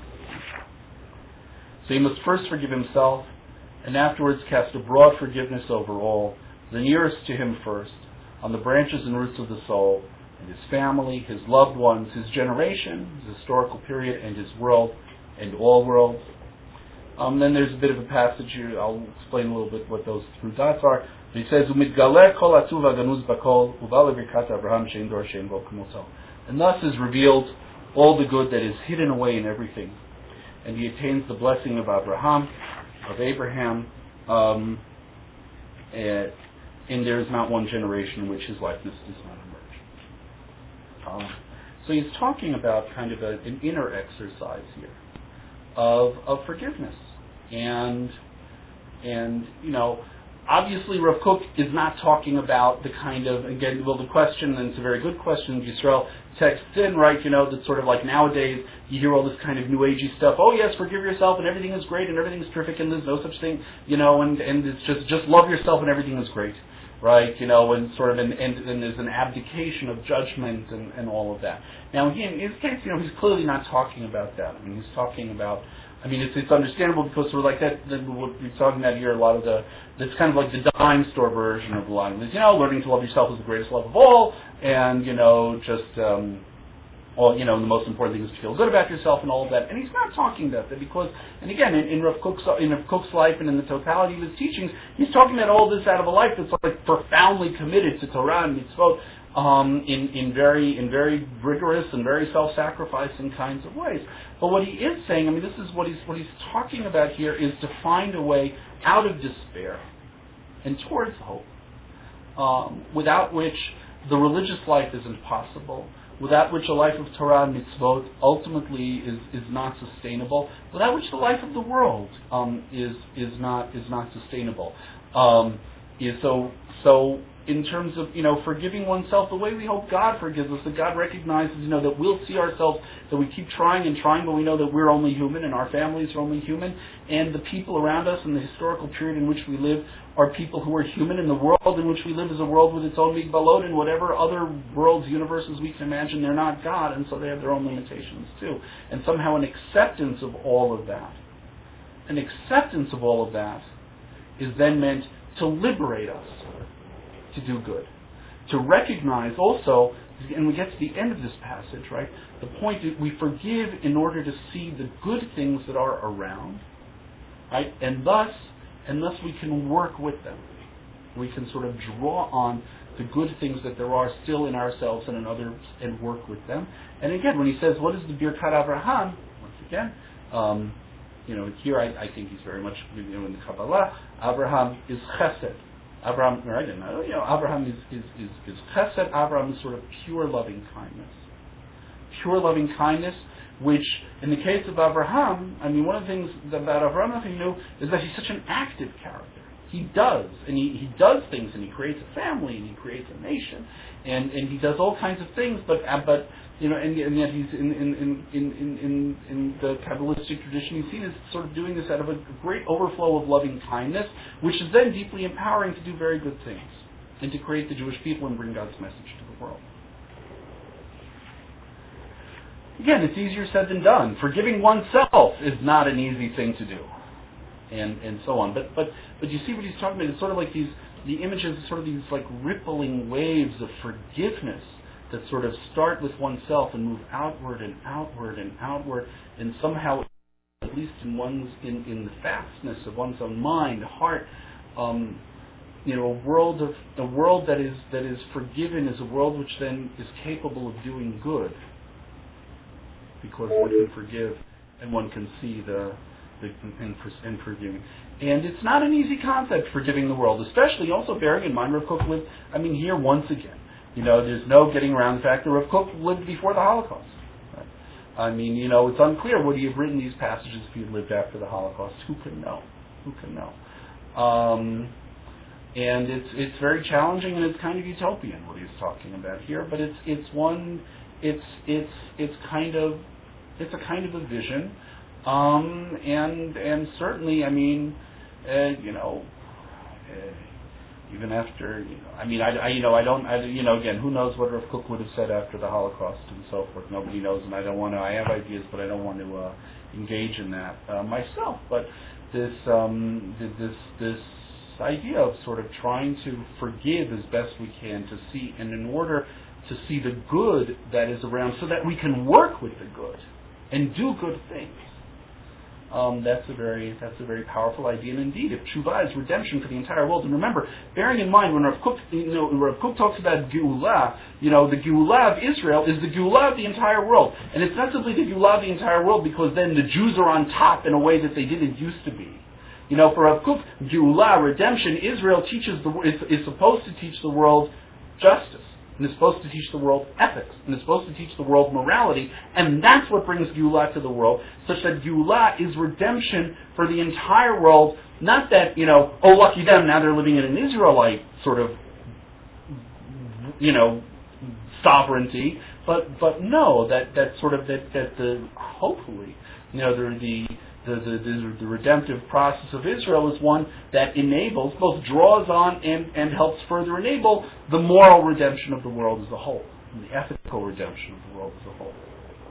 So he must first forgive himself, and afterwards cast a broad forgiveness over all, the nearest to him first, on the branches and roots of the soul, and his family, his loved ones, his generation, his historical period, and his world, and all worlds. Um, then there's a bit of a passage here. I'll explain a little bit what those three dots are. He says, "Umitgaleh kol atuv haganuz bakol uval levirkat Abraham shein dor shein bo kamoto." And thus is revealed all the good that is hidden away in everything, and he attains the blessing of Abraham, of Abraham. Um, and, And there is not one generation in which his likeness does not emerge. Um, so he's talking about kind of a, an inner exercise here of of forgiveness, and and you know, obviously Rav Kook is not talking about the kind of, again, well, the question, and it's a very good question, Yisrael texts in, right? You know, that sort of like nowadays you hear all this kind of new agey stuff. Oh yes, forgive yourself, and everything is great, and everything is terrific, and there's no such thing, you know, and and it's just just love yourself, and everything is great. Right, you know, and sort of, an, and, and there's an abdication of judgment and, and all of that. Now, he, in his case, you know, he's clearly not talking about that. I mean, he's talking about, I mean, it's it's understandable because sort of like that, that what we're talking about here, a lot of the, it's kind of like the dime store version of the line. You know, learning to love yourself is the greatest love of all, and, you know, just um, all, you know, the most important thing is to feel good about yourself and all of that. And he's not talking about that because, and again, in, in Rav Kook's, in Rav Kook's life and in the totality of his teachings, he's talking about all this out of a life that's like profoundly committed to Torah and mitzvot um, in, in very in very rigorous and very self-sacrificing kinds of ways. But what he is saying, I mean, this is what he's what he's talking about here, is to find a way out of despair and towards hope, um, without which the religious life isn't possible, without which a life of Torah and mitzvot ultimately is, is not sustainable, without which the life of the world um, is is not is not sustainable. Um, is so so in terms of, you know, forgiving oneself the way we hope God forgives us, that God recognizes, you know, that we'll see ourselves, that we keep trying and trying, but we know that we're only human and our families are only human, and the people around us in the historical period in which we live are people who are human, and the world in which we live is a world with its own migbalot, and whatever other worlds, universes we can imagine, they're not God, and so they have their own limitations too. And somehow an acceptance of all of that, an acceptance of all of that is then meant to liberate us to do good. To recognize also, and we get to the end of this passage, right? The point is we forgive in order to see the good things that are around, right? And thus, and thus we can work with them. We can sort of draw on the good things that there are still in ourselves and in others and work with them. And again, when he says, what is the Birkat Avraham? Once again, um, you know, here I, I think he's very much, you know, in the Kabbalah, Avraham is chesed. Abraham, right? And you know, Abraham is is is, is chesed. Abraham is sort of pure loving kindness, pure loving kindness. Which, in the case of Abraham, I mean, one of the things about Abraham Avinu is that he's such an active character. He does, and he, he does things, and he creates a family, and he creates a nation, and, and he does all kinds of things. But uh, but you know, and, and yet he's in in, in, in, in in the Kabbalistic tradition, he's seen as sort of doing this out of a great overflow of loving kindness, which is then deeply empowering to do very good things and to create the Jewish people and bring God's message to the world. Again, it's easier said than done. Forgiving oneself is not an easy thing to do, and and so on. But but but you see what he's talking about? It's sort of like these the images, sort of these like rippling waves of forgiveness that sort of start with oneself and move outward and outward and outward, and somehow, at least in one's in, in the fastness of one's own mind, heart, um, you know, a world of a world that is that is forgiven is a world which then is capable of doing good. Because one can forgive and one can see the, the and, and forgiving. And it's not an easy concept, forgiving the world, especially also bearing in mind Rav Kook lived, I mean, here once again. You know, there's no getting around the fact that Rav Kook lived before the Holocaust. Right? I mean, you know, it's unclear would he have written these passages if he had lived after the Holocaust. Who can know? Who can know? Um, and it's it's very challenging and it's kind of utopian what he's talking about here, but it's it's one it's it's it's kind of It's a kind of a vision, um, and and certainly, I mean, uh, you know, uh, even after, you know, I mean, I, I you know, I don't, I, you know, again, who knows what Rav Kook would have said after the Holocaust and so forth. Nobody knows, and I don't want to. I have ideas, but I don't want to uh, engage in that uh, myself. But this um, this this idea of sort of trying to forgive as best we can, to see, and in order to see the good that is around, so that we can work with the good and do good things. Um, that's a very that's a very powerful idea, and indeed, if tshuva is redemption for the entire world, and remember, bearing in mind when Rav Kook, you know, Rav Kook talks about Geulah, you know, the Geulah of Israel is the Geulah of the entire world, and it's not simply the Geulah of the entire world because then the Jews are on top in a way that they didn't used to be. You know, for Rav Kook, Geulah, redemption, Israel teaches the is, is supposed to teach the world justice. And it's supposed to teach the world ethics, and it's supposed to teach the world morality, and that's what brings Geulah to the world, such that Geulah is redemption for the entire world, not that, you know, oh, lucky them, now they're living in an Israelite sort of, you know, sovereignty, but but no, that, that sort of, that, that the, hopefully, you know, the, the The, the, the, the redemptive process of Israel is one that enables, both draws on and, and helps further enable the moral redemption of the world as a whole, and the ethical redemption of the world as a whole.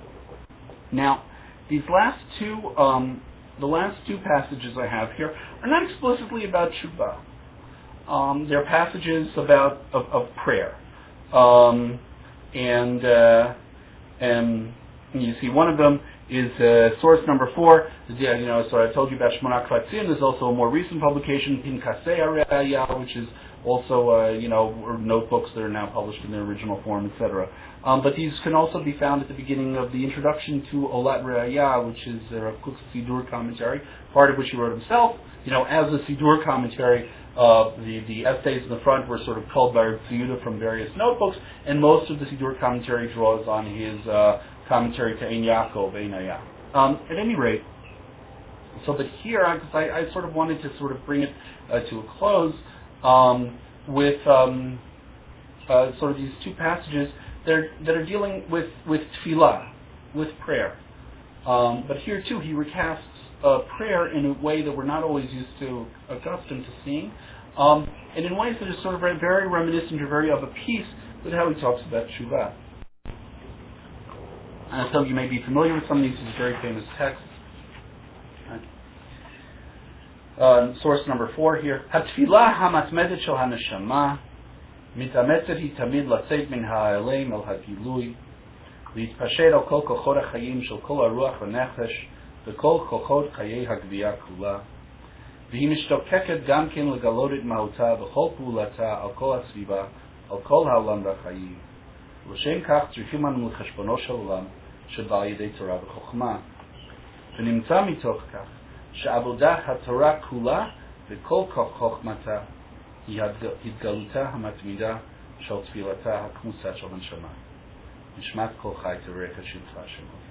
Now, these last two, um, the last two passages I have here are not explicitly about tshuva. Um, they're passages about of, of prayer, um, and uh, Um, and you see one of them is uh, source number four. Yeah, you know, so I told you about Shmona Kvatzim. There's also a more recent publication, Pinkasei Araya, which is also, uh, you know, notebooks that are now published in their original form, et cetera. Um, but these can also be found at the beginning of the introduction to Olat Re'aya, which is uh, Rav Kook's Sidur commentary, part of which he wrote himself. You know, as a Sidur commentary, uh, the, the essays in the front were sort of culled by Rav Tziyuda from various notebooks, and most of the Sidur commentary draws on his uh, commentary to Ein Yaakov, Ein Ayah. Um, at any rate, so but here, I, I, I sort of wanted to sort of bring it uh, to a close um, with um, uh, sort of these two passages that are, that are dealing with, with tefillah, with prayer. Um, but here too, he recasts uh, prayer in a way that we're not always used to, accustomed to seeing, um, and in ways that are sort of very reminiscent or very of a piece with how he talks about teshuvah. And some of you may be familiar with some of these very famous texts. Uh, source number four here. Hatfilah hamatmedet shel haneshama מתאמצת היא תמיד לצאת מן העלם אל הגילוי, להתפשט על כל כוחות החיים של כל הרוח והנפש וכל כוחות חיי הגבייה כולה, והיא משתוקקת גם כן לגלות את מהותה בכל פעולתה על כל הסביבה, על כל העולם והחיים. ולשם כך צריכים אנו לחשבונו של עולם שבא ידי תורה וחוכמה. ונמצא מתוך כך שעבודת התורה כולה וכל חוכמתה היא התגלותה המתמידה של תפילתה הכמוסה של הנשמה. נשמת כל חי תברך את שמך שמות.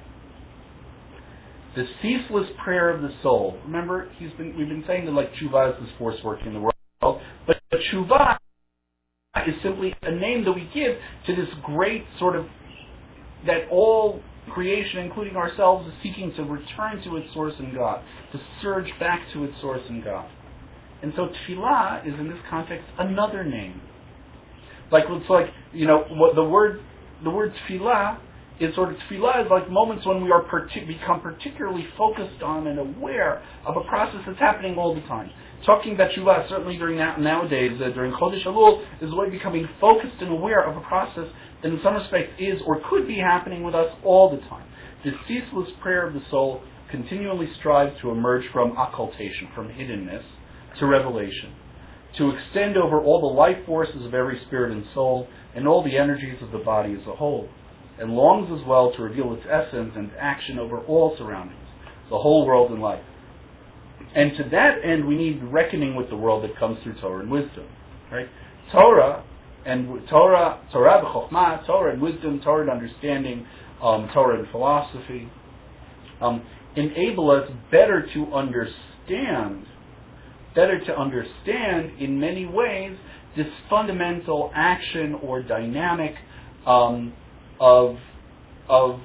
The ceaseless prayer of the soul. Remember, he's been, we've been saying that like tshuva is this force working in the world, but tshuva is simply a name that we give to this great sort of, that all creation, including ourselves, is seeking to return to its source in God, to surge back to its source in God. And so tefillah is, in this context, another name. Like, it's like, you know, what the word, the word tefillah is sort of, tefillah is like moments when we are partic- become particularly focused on and aware of a process that's happening all the time. Talking about teshuvah, certainly during that, nowadays, uh, during Chodesh Elul, is a way of becoming focused and aware of a process that in some respects is or could be happening with us all the time. This ceaseless prayer of the soul continually strives to emerge from occultation, from hiddenness, to revelation, to extend over all the life forces of every spirit and soul and all the energies of the body as a whole, and longs as well to reveal its essence and action over all surroundings, the whole world and life. And to that end, we need reckoning with the world that comes through Torah and wisdom. Right? Torah and Torah, Torah b'chokhmah, Torah and wisdom, Torah and understanding, um, Torah and philosophy, um, enable us better to understand, better to understand in many ways this fundamental action or dynamic um, of of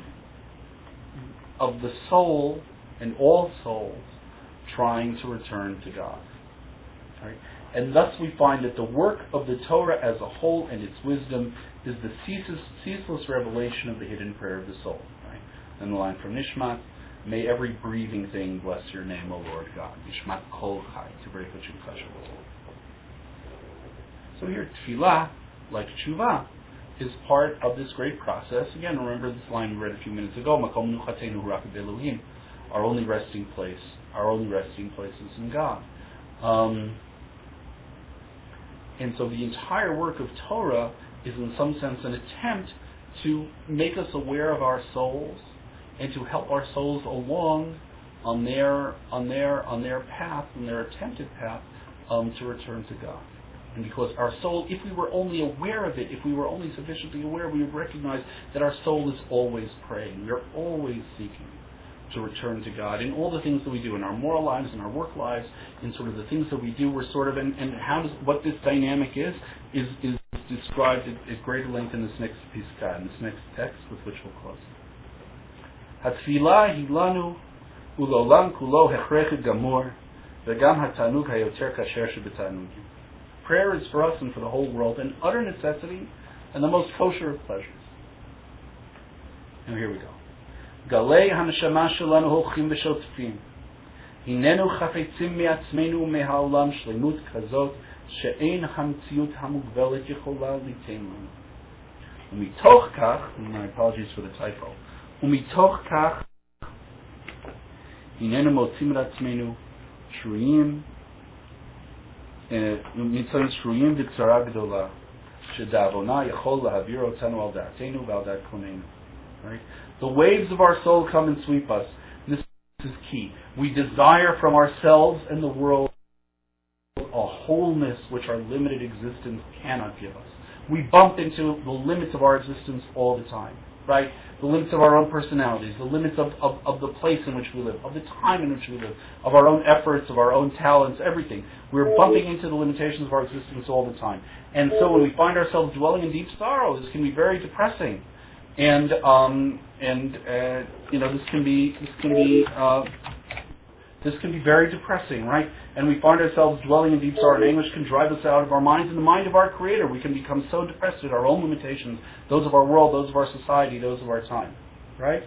of the soul and all souls trying to return to God. Right? And thus we find that the work of the Torah as a whole and its wisdom is the ceaseless, ceaseless revelation of the hidden prayer of the soul. Right? And the line from Nishmat, may every breathing thing bless your name, O Lord God. Nishmat kol chai, Tivrei Chachim Chashav. So here, tefillah, like tshuva, is part of this great process. Again, remember this line we read a few minutes ago, Makom Nuchateinu Hu Rak Be'Elohim, our only resting place, our only resting place is in God. Um, and so the entire work of Torah is in some sense an attempt to make us aware of our souls and to help our souls along on their on their on their path, on their attempted path um, to return to God. And because our soul, if we were only aware of it, if we were only sufficiently aware, we would recognize that our soul is always praying. We are always seeking to return to God. In all the things that we do, in our moral lives, in our work lives, in sort of the things that we do, we're sort of, and, and how does, what this dynamic is, is, is described at, at greater length in this next piece, in this next text with which we'll close. Hatfilah hilanu ulolam kulo hechrech gamor v'gam hatanug hayoter kasher shebetanug. Prayer is for us and for the whole world an utter necessity and the most kosher of pleasures. And here we go. Galei haneshama shelanu holchim v'shotfim. Hinenu chafetzim me'atzmenu me'ha'olam shlemut kazot she'ein hamtziut hamugvelet yechola litain lanu. Umitoch kach, my apologies for the typo. Umitoch kach, hinenu motzim ratzmenu, shruyim, mitzvah shruyim v'tzara gdola, shedavona yachol lahavir otanu al da'atenu v'al da'at konenu. Right? The waves of our soul come and sweep us. This is key. We desire from ourselves and the world a wholeness which our limited existence cannot give us. We bump into the limits of our existence all the time, right? The limits of our own personalities, the limits of, of, of the place in which we live, of the time in which we live, of our own efforts, of our own talents, everything. We're bumping into the limitations of our existence all the time. And so when we find ourselves dwelling in deep sorrow, this can be very depressing. And, um, and uh, you know, this can be, this can be, uh, This can be very depressing, right? And we find ourselves dwelling in deep sorrow, and anguish can drive us out of our minds and the mind of our Creator. We can become so depressed at our own limitations, those of our world, those of our society, those of our time, right?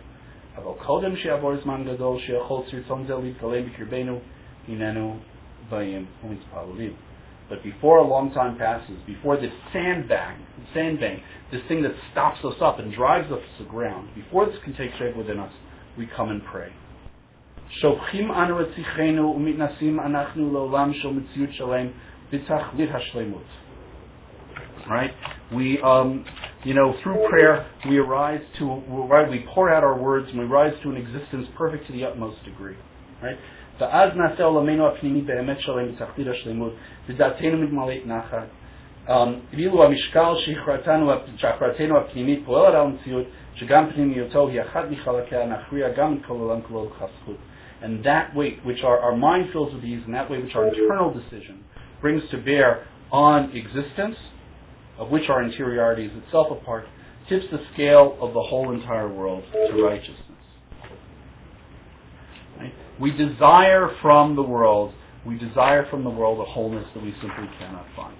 But before a long time passes, before this sandbag, sandbank, this thing that stops us up and drives us to the ground, before this can take shape within us, we come and pray. שופכים אנו את שיחנו ומתנסים אנחנו לעולם של מציאות שלם בתכלית השלמות. Right? We, um, you know, through prayer, we arise to, right, we pour out our words and we rise to an existence perfect to the utmost degree. Right? ואז נעשה עולמנו הפנימי באמת שלם בתכלית השלמות ודעתנו מתמלאת נחת. ואילו המשקל שהכרעתנו הפנימית פועלת על המציאות שגם פנימיותו היא אחת מחלקיה נכריע גם את כל עולם כולו לכסות. And that weight which our, our mind fills with ease, and that weight which our internal decision brings to bear on existence, of which our interiority is itself a part, tips the scale of the whole entire world to righteousness. Right? We desire from the world, we desire from the world a wholeness that we simply cannot find.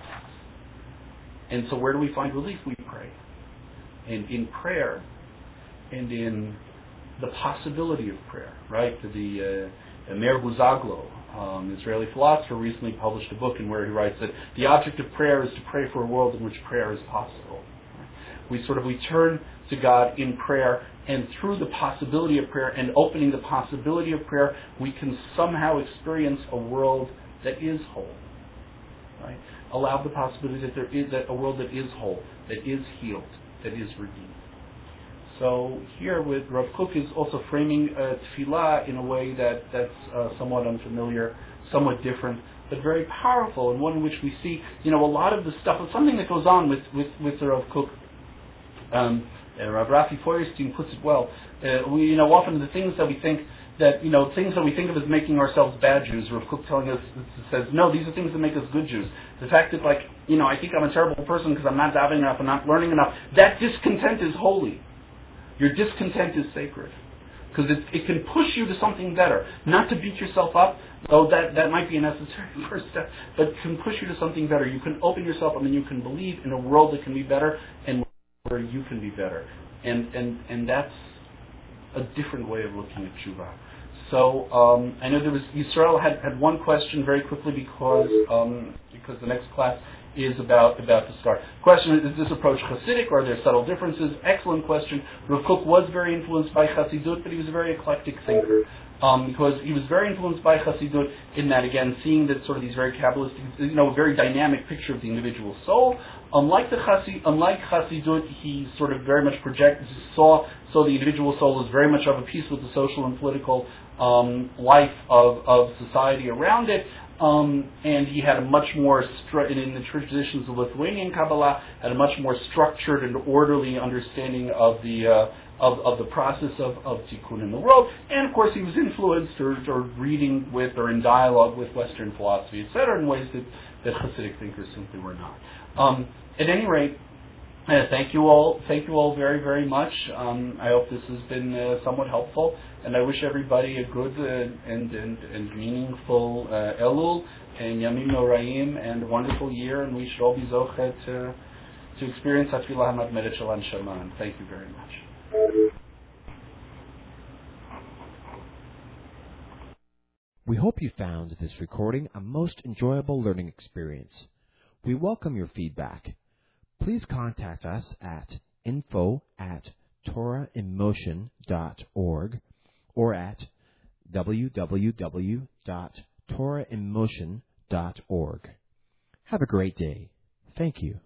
And so where do we find relief? We pray. And in prayer, and in the possibility of prayer, right? The uh, Meir Buzaglo, um, Israeli philosopher, recently published a book in where he writes that the object of prayer is to pray for a world in which prayer is possible. Right? We sort of we turn to God in prayer, and through the possibility of prayer and opening the possibility of prayer, we can somehow experience a world that is whole. Right? Allow the possibility that there is that a world that is whole, that is healed, that is redeemed. So here with Rav Kook is also framing uh, tefillah in a way that, that's uh, somewhat unfamiliar, somewhat different, but very powerful, and one in which we see, you know, a lot of the stuff, something that goes on with, with, with the Rav Kook. Um, uh, Rav Rafi Feuerstein puts it well. Uh, we, you know, often the things that we think that, you know, things that we think of as making ourselves bad Jews, Rav Kook telling us, says, no, these are things that make us good Jews. The fact that, like, you know, I think I'm a terrible person because I'm not davening enough, I'm not learning enough, that discontent is holy. Your discontent is sacred. Because it, it can push you to something better. Not to beat yourself up, though that, that might be a necessary first step, but can push you to something better. You can open yourself up and you can believe in a world that can be better and where you can be better. And and, and that's a different way of looking at tshuva. So um, I know there was, Yisrael had, had one question very quickly because um, because the next class is about about to start. Question: is this approach Hasidic, or are there subtle differences? Excellent question. Rav Kook was very influenced by Chassidut, but he was a very eclectic thinker. Um, because he was very influenced by Chassidut in that, again, seeing that sort of these very Kabbalistic, you know, very dynamic picture of the individual soul. Unlike the Chassid, unlike Chassidut, he sort of very much projected, saw, so the individual soul was very much of a piece with the social and political um, life of, of society around it. Um, and he had a much more, stru- in the traditions of Lithuanian Kabbalah, had a much more structured and orderly understanding of the uh, of, of the process of, of tikkun in the world. And of course, he was influenced or, or reading with or in dialogue with Western philosophy, et cetera, in ways that, that Hasidic thinkers simply were not. Um, at any rate, uh, thank you all. Thank you all very, very much. Um, I hope this has been uh, somewhat helpful. And I wish everybody a good uh, and, and, and meaningful uh, Elul and Yamim Noraim and a wonderful year, and we should all be zochet to, to experience Hatfilah HaMatmedet Shel Hanshama. And thank you very much. We hope you found this recording a most enjoyable learning experience. We welcome your feedback. Please contact us at info at torah in motion dot org or at w w w dot torah in motion dot org. Have a great day. Thank you.